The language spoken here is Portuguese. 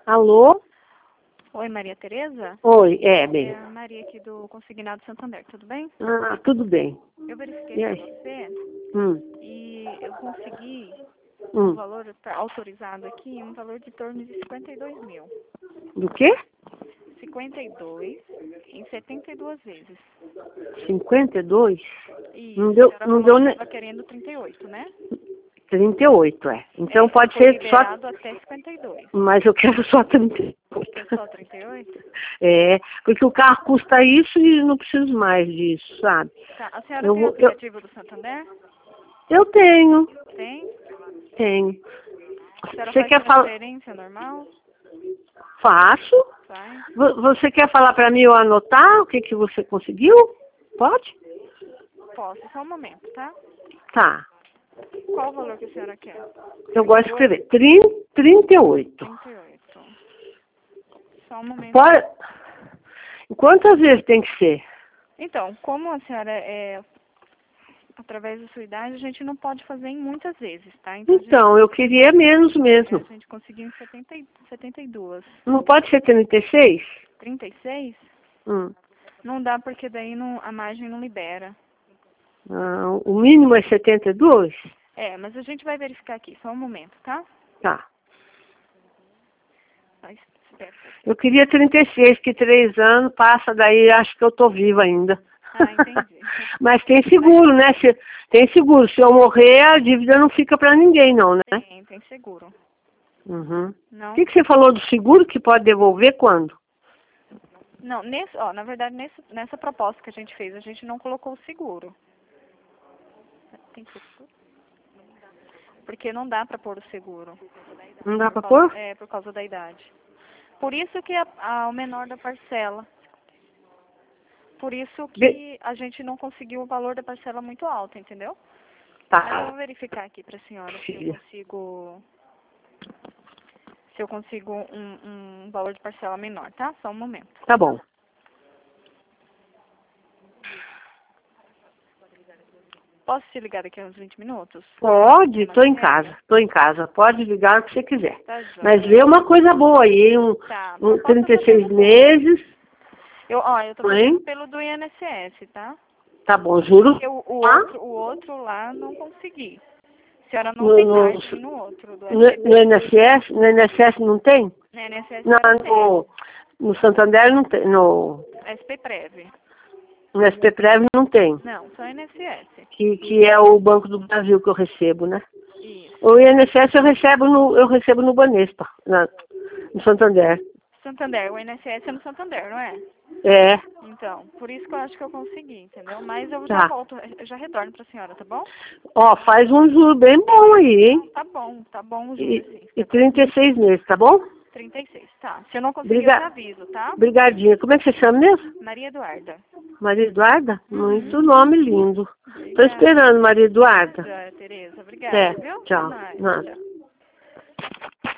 Alô? Oi, Maria Tereza? Oi, É bem. a Maria aqui do Consignado Santander, tudo bem? Ah, tudo bem. Eu E verifiquei aí? com você e eu consegui um Hum. valor autorizado aqui, um valor de torno de 52 mil. Do quê? 52 em 72 vezes. 52? E Não a deu, senhora não falou deu que nem... estava querendo 38, né? 38, é. Então pode Foi ser só... liberado até 52. Mas eu quero só 38. Quer só 38? É, porque o carro custa isso e não preciso mais disso, sabe? Tá. A senhora Eu tem o vou... aplicativo do Santander? Eu tenho. Tem? Tenho. A senhora Você faz quer falar... transferência normal? Faço. Faz? Você quer falar pra mim eu anotar o que que você conseguiu? Pode? Posso, só um momento, tá? Tá. Qual o valor que a senhora quer? Eu gosto de escrever. 38. 38. Só um momento. Pode... Quantas vezes tem que ser? Então, como a senhora é através da sua idade, a gente não pode fazer em muitas vezes, tá? Então, Então, eu queria menos mesmo. a gente conseguiu em 72. Não pode ser 36? 36? Hum. Não dá porque daí não, a margem não libera. Ah, o mínimo é 72? É, mas a gente vai verificar aqui, só um momento, tá? Tá. Só espera um pouquinho. Eu queria 36, que 3 anos passa, daí acho que eu tô viva ainda. Ah, entendi. Mas tem seguro, né? Tem seguro. Se eu morrer, a dívida não fica pra ninguém, não, né? Tem seguro. Uhum. Não? O que você falou do seguro que pode devolver quando? Não, na verdade, nessa proposta que a gente fez, a gente não colocou o seguro. Tem seguro? Porque não dá para pôr o seguro. Não dá pra pôr? É, por causa da idade. Por isso que o menor da parcela. Por isso que a gente não conseguiu o valor da parcela muito alto, entendeu? Mas eu vou Tá. verificar aqui pra senhora Filha. se eu consigo um valor de parcela menor, tá? Só um momento. Tá bom. Posso te ligar daqui a uns 20 minutos? Pode, tô em Marcela? casa, tô em casa. Pode ligar o que você quiser. Tá joia. Mas vê uma coisa boa aí, Tá, um proposta tá 36 sendo boa. meses. Eu tô fazendo pelo do INSS, tá? Tá bom, juro. Porque Tá? o outro lá não consegui. A senhora não No, tem no, margem no outro, do no SPP. INSS? No INSS não tem? No INSS Não, vai ter. no Santander não tem. No SP Prev. SPPrev não tem. Não, só INSS. Que é o Banco do Brasil que eu recebo, né? Isso. O INSS eu recebo no Banespa, no Santander. Santander, o INSS é no Santander, não é? É, Então, por isso que eu acho que eu consegui, entendeu? Mas eu já tá. volto, eu já retorno pra senhora, tá bom? Ó, faz um juro bem bom aí, hein? Tá bom o juro, sim. E 36 meses, tá bom? 36, tá. Se eu não conseguir, eu te aviso, tá? Obrigadinha. Como é que você chama mesmo? Maria Eduarda. Maria Eduarda? Uhum. Muito nome lindo. Tô Obrigada. esperando, Maria Eduarda. Tereza, obrigada, É, viu? Até tchau. mais. Nada. Tchau.